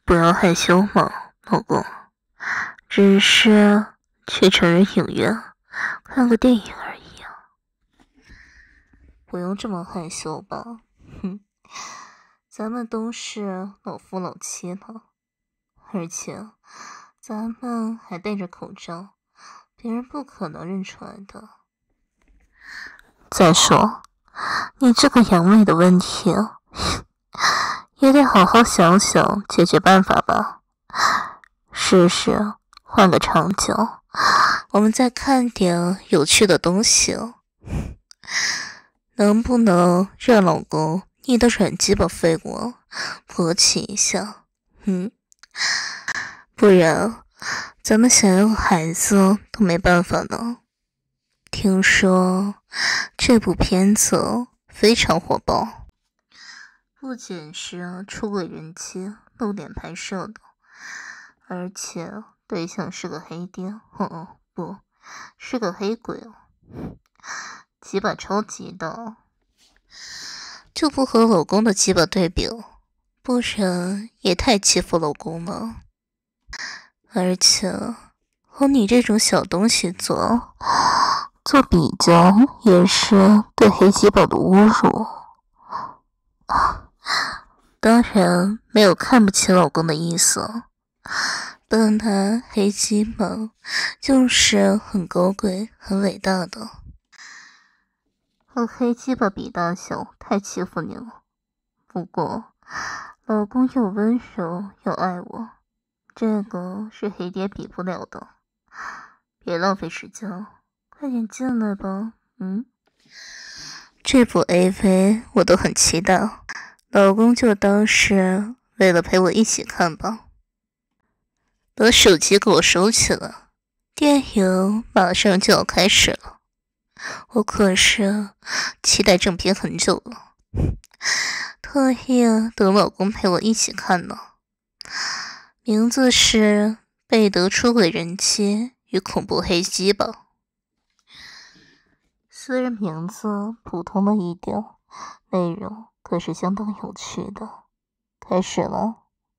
不要害羞嘛，老公，只是去成人影院看个电影而已啊，不用这么害羞吧？哼，咱们都是老夫老妻了，而且咱们还戴着口罩，别人不可能认出来的。再说，你这个阳痿的问题也得好好想想解决办法吧。试试换个场景，我们再看点有趣的东西。能不能让老公你的软鸡巴废物勃起一下？不然咱们想要孩子都没办法呢。听说这部片子非常火爆，不仅是出轨人妻露脸拍摄的，而且对象是个黑爹，不是个黑鬼哦，鸡巴超级的，就不和老公的鸡巴对比，不然也太欺负老公了。而且和你这种小东西做比较，也是对黑鸡巴的侮辱。当然没有看不起老公的意思，本来黑鸡巴就是很高贵很伟大的，和黑鸡巴比大小太欺负你了。不过老公又温柔又爱我，这个是黑爹比不了的。别浪费时间，快点进来吧。这部 AV 我都很期待，老公就当是为了陪我一起看吧。把手机给我收起来，电影马上就要开始了，我可是期待正片很久了，特意等老公陪我一起看呢。名字是贝德出轨人妻与恐怖黑鸡巴。虽然名字普通了一点，内容可是相当有趣的。开始了。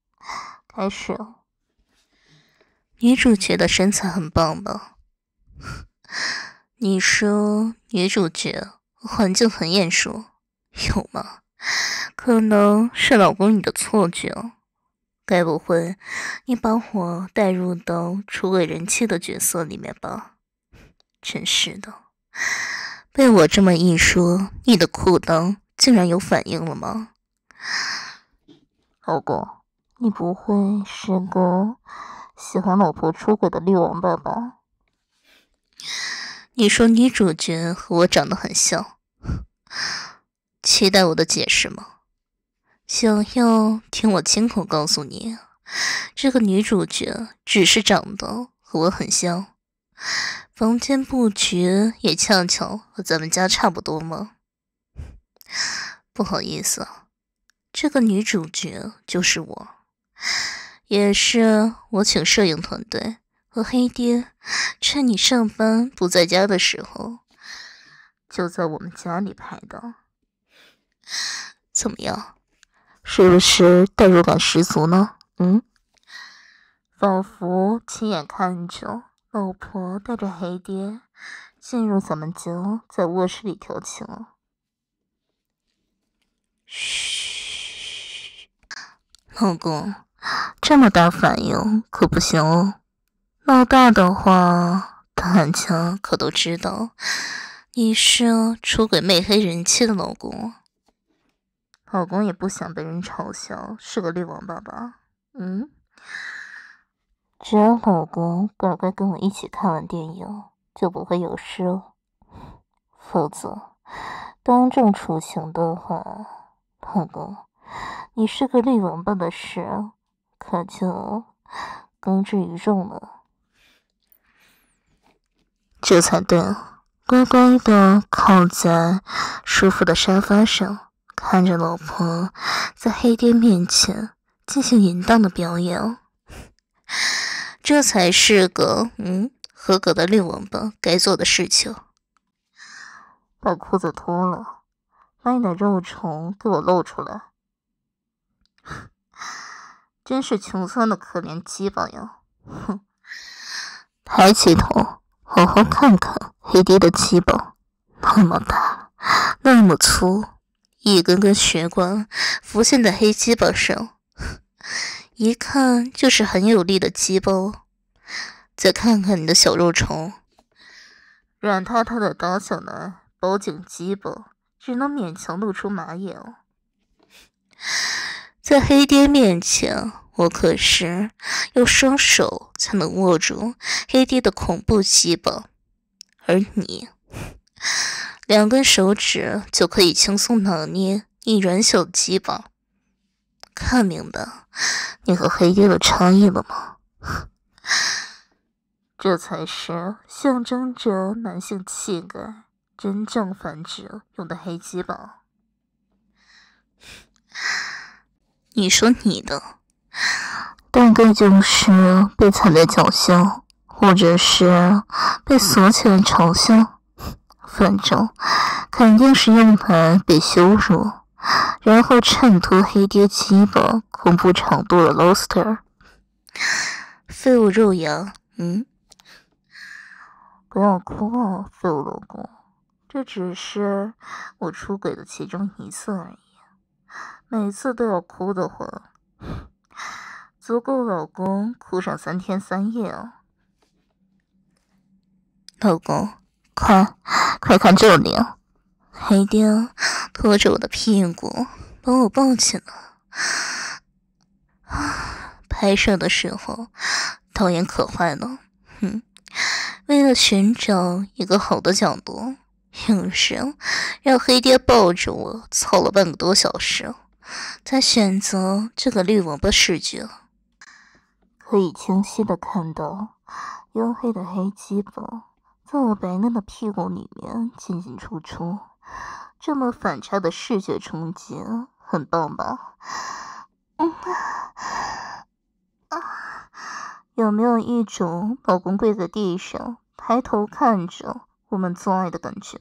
女主角的身材很棒吧？你说女主角环境很眼熟，有吗？可能是老公你的错觉，该不会你把我带入到出轨人妻的角色里面吧？真是的，被我这么一说，你的裤裆竟然有反应了吗？老公，你不会是个喜欢老婆出轨的绿王八吧？你说女主角和我长得很像，期待我的解释吗？想要听我亲口告诉你，这个女主角只是长得和我很像，房间布局也恰巧和咱们家差不多吗？不好意思，这个女主角就是我，也是我请摄影团队和黑爹趁你上班不在家的时候，就在我们家里拍的。怎么样，是不是代入感十足呢？仿佛亲眼看着老婆带着黑爹进入咱们家，在卧室里调情了。嘘，老公，这么大反应可不行哦，闹大的话大家可都知道你是出轨媚黑人妻的老公。老公也不想被人嘲笑是个绿王八吧？只要老公乖乖跟我一起看完电影，就不会有事了。否则当众处刑的话，老公，你是个绿王八的事可就公之于众了。这才对，乖乖的靠在舒服的沙发上，看着老婆在黑爹面前进行淫荡的表演，这才是个合格的绿王八该做的事情。把裤子脱了，把你的肉虫给我露出来。 真是穷酸的可怜鸡巴呀！哼！抬起头，好好看看黑爹的鸡巴，那么大，那么粗，一根根血管浮现在黑鸡巴上，一看就是很有力的鸡巴。再看看你的小肉虫，软塌塌的打小奶，包紧鸡巴，只能勉强露出马眼。在黑爹面前，我可是用双手才能握住黑爹的恐怖鸡巴，而你2根手指就可以轻松拿捏你软小的鸡巴。看明白你和黑爹的差异了吗？这才是象征着男性气概、真正繁殖用的黑鸡巴。你说你的，大概就是被踩在脚下，或者是被锁起来嘲笑，反正肯定是用来被羞辱，然后衬托黑爹鸡巴恐怖程度的 Loster。废物肉芽，不要哭啊，废物老公，这只是我出轨的其中一次而已。每次都要哭的话，足够老公哭上3天3夜啊！老公，快看这里啊！黑爹拖着我的屁股，把我抱起来。拍摄的时候，导演可坏了，为了寻找一个好的角度，硬是让黑爹抱着我操了半个多小时。才选择这个绿萝卜视觉，可以清晰的看到黝黑的黑鸡巴在我白嫩的屁股里面进进出出，这么反差的视觉冲击，很棒吧？有没有一种老公跪在地上，抬头看着我们做爱的感觉？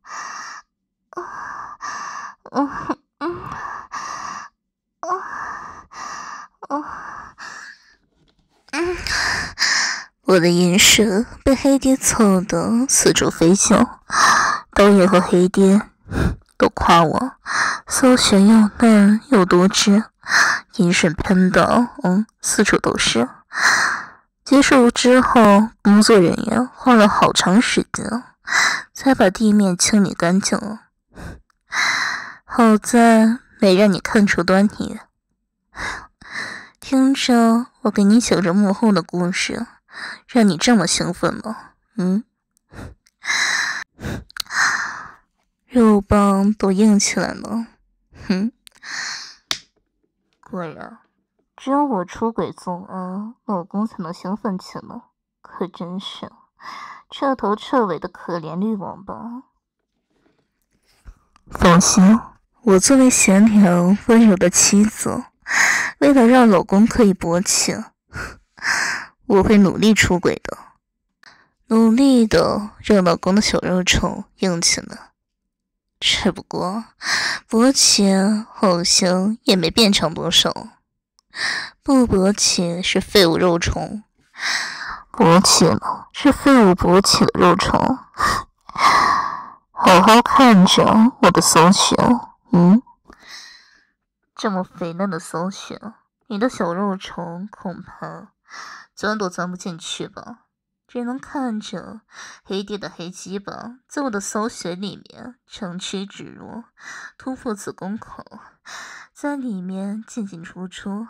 我的银舌被黑爹凑得四处飞翔，导演和黑爹都夸我搜血又嫩又多汁，银水喷的四处都是。结束之后，工作人员花了好长时间才把地面清理干净了，好在没让你看出端倪。听着我给你讲着幕后的故事，让你这么兴奋吗？肉棒都硬起来了。果然，只有我出轨作案，老公才能兴奋起来，可真是彻头彻尾的可怜绿王八。放心，我作为贤良温柔的妻子，为了让老公可以勃起，我会努力出轨的，努力的让老公的小肉虫硬起来。只不过勃起好像也没变长多少，不勃起是废物肉虫，勃起了是废物勃起的肉虫。好好看着我的搜血，这么肥嫩的搜血，你的小肉虫恐怕钻都钻不进去吧，只能看着黑爹的黑鸡巴在我的搜血里面长驱直入，突破子宫口，在里面进进出出。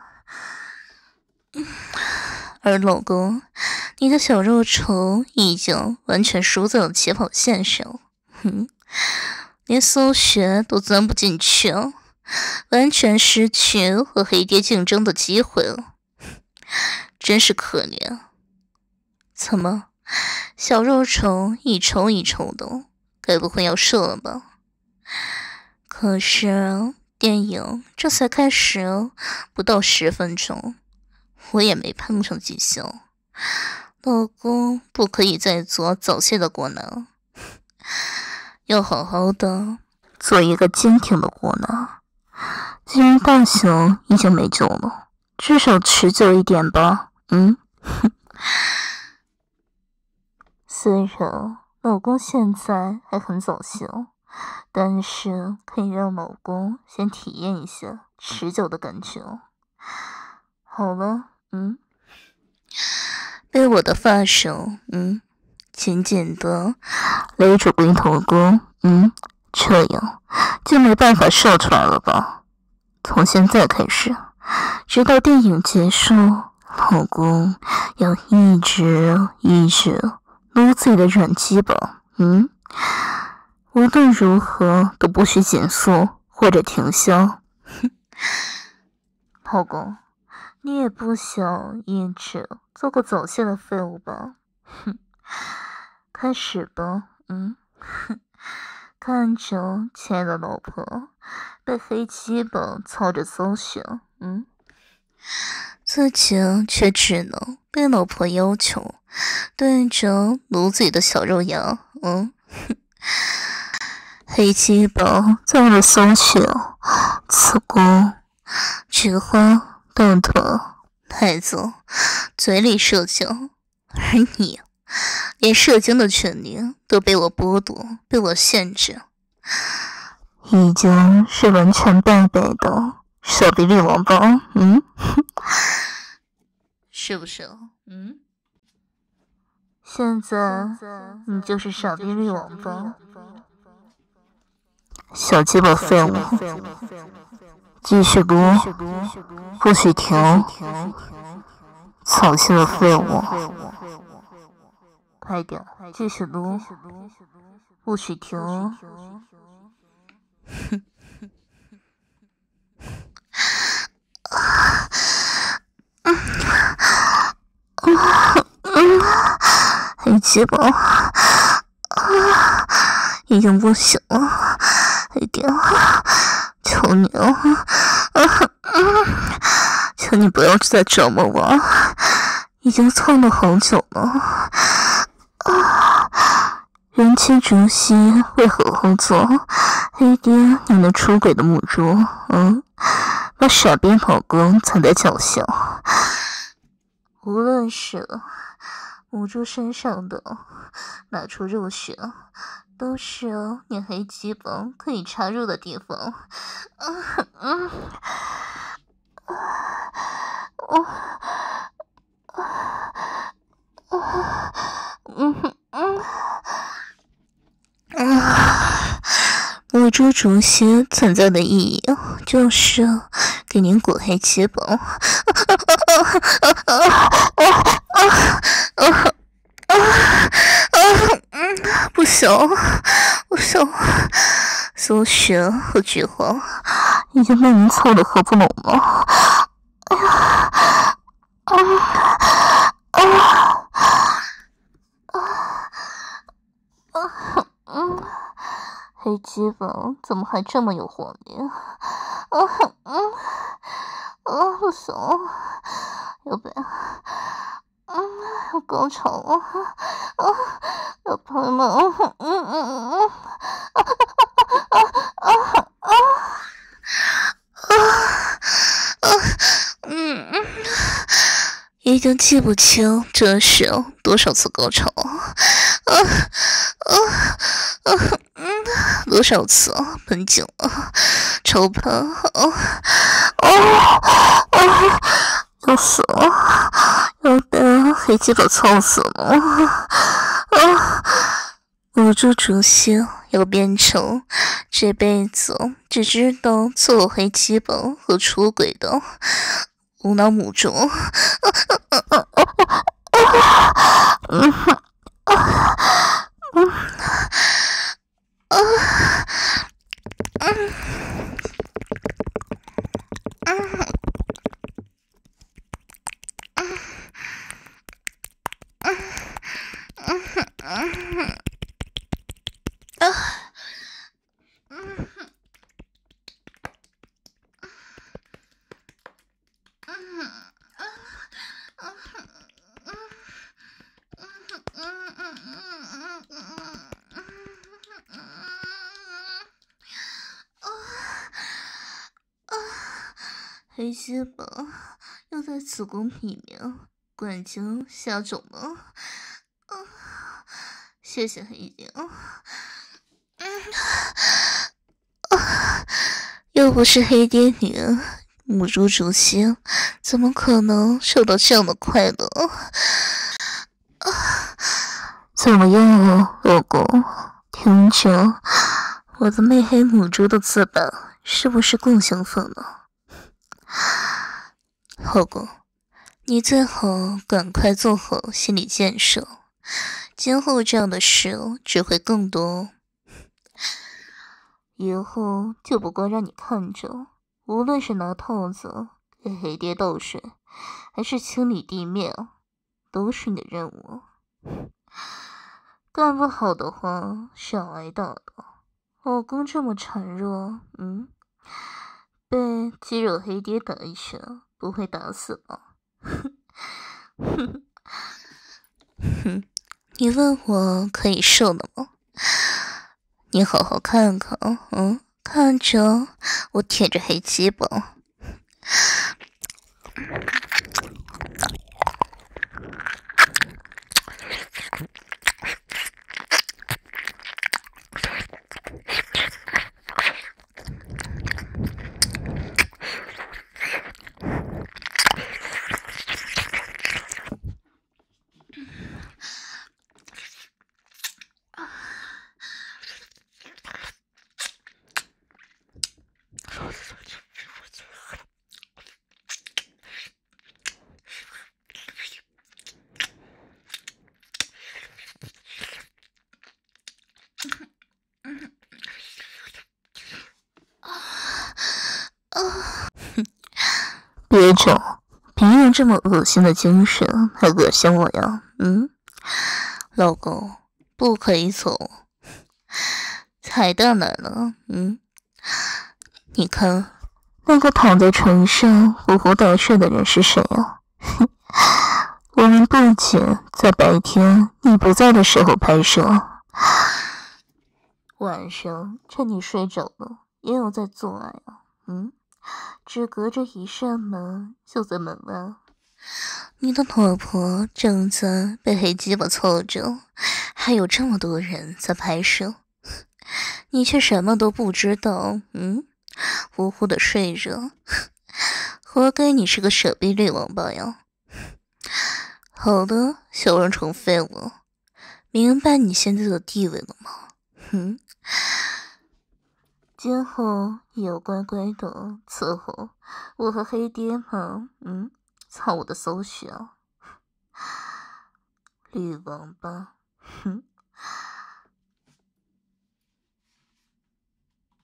而老公，你的小肉虫已经完全输在了起跑线上，连搜血都钻不进去，完全失去和黑爹竞争的机会了，真是可怜。怎么，小肉虫一抽一抽的，该不会要射了吧？可是电影这才开始不到10分钟，我也没碰上几下。老公不可以再做早泄的果男，要好好的做一个坚挺的果男。既然大小已经没救了， 至少持久一点吧。虽然老公现在还很早秀，但是可以让老公先体验一下持久的感觉。好了，被我的发手，紧紧的勒住龟头沟，这样就没办法射出来了吧？从现在开始，直到电影结束，老公要一直撸自己的软鸡巴，无论如何都不许减速或者停下。老公，你也不想一直做个早泄的废物吧？开始吧，看着亲爱的老婆被黑鸡巴操着搜寻，自己却只能被老婆要求对着撸自己的小肉芽，黑鸡巴在我的搜寻、子宫、菊花、豆头、奶子、嘴里射精，而你连射精的权利都被我剥夺，被我限制，已经是完全败北的小比利王八，是不是？现在你就是傻逼绿王八，小鸡巴废物，继续撸，不许停，草系的废物，快点，继续撸，不许停。黑鸡巴已经不行了，黑点，求你了，求你不要再折磨我，已经蹭了好久了。人妻竹溪为何后座？黑爹，你那出轨的母猪，把傻逼老公藏在脚下。无论是母猪身上的哪处肉血，都是你黑鸡巴可以插入的地方。母猪竹溪存在的意义就是给您裹黑鸡巴。不行，搜血和菊花已经被您凑得合不拢了。黑鸡巴怎么还这么有画面？不行，有被高潮了，要喷了，已经记不清这是多少次高潮，多少次喷井了，超喷，要死了，要被黑鸡巴操死了，母猪竹溪要变成这辈子只知道做黑鸡巴和出轨的无脑母猪。黑鸡巴要在子宫里面灌精下种吗？谢谢黑爹。又不是黑爹女，母猪主心，怎么可能受到这样的快乐？怎么样啊，老公？听着，我的媚黑母猪的自板是不是更兴奋了？老公，你最好赶快做好心理建设，今后这样的事只会更多。以后就不光让你看着，无论是拿套子给黑爹倒水，还是清理地面，都是你的任务。干不好的话是要挨打的。老公这么孱弱，被肌肉黑爹打一拳，不会打死吗？你问我可以受的吗？你好好看看，看着我舔着黑鸡巴。别整，别用这么恶心的精神来恶心我呀！老公，不可以走。彩蛋来了，你看，那个躺在床上呼呼大睡的人是谁啊？我们不仅在白天你不在的时候拍摄，晚上趁你睡着了也有在做爱啊。只隔着一扇门就在门外。你的老婆正在被黑鸡巴凑着，还有这么多人在拍摄，你却什么都不知道，呼呼的睡着，活该你是个舍婢女王八呀！好的，小人宠废物，明白你现在的地位了吗？今后也要乖乖的伺候我和黑爹们，操我的搜血啊！绿王八，